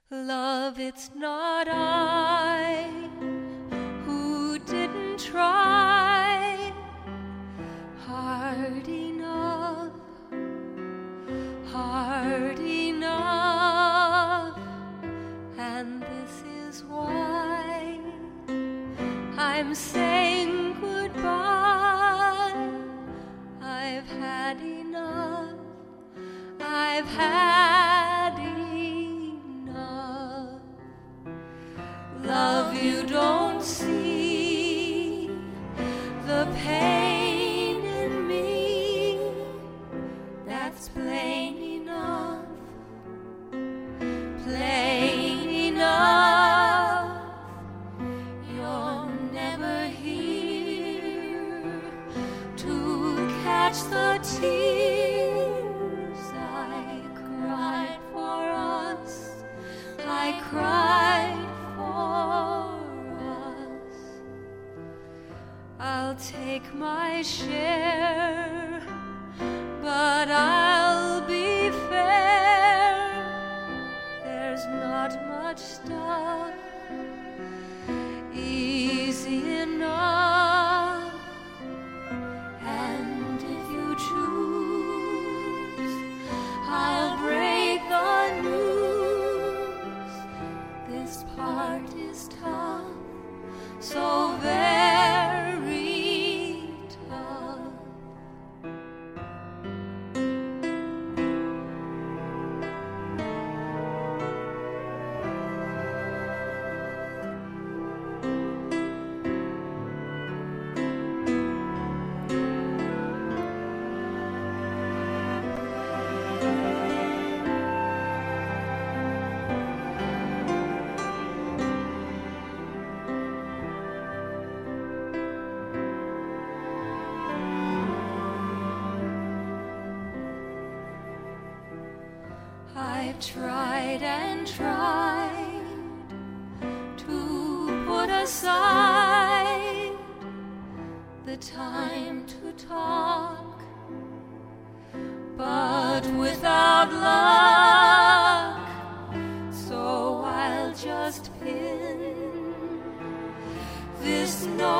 Love, it's not I who didn't try hard enough, and this is why I'm saying goodbye. I've had enough, I've had enough. Love, you don't see the pain in me, that's plain enough, plain enough. You're never here to catch the tears I cried for us, I cried for us. I'll take my share, but I'll be fair. There's not much stuff easy enough, and if you choose, I'll break the news. This part is tough, so very tough. I've tried and tried to put aside the time to talk, but without luck, so I'll just pin this note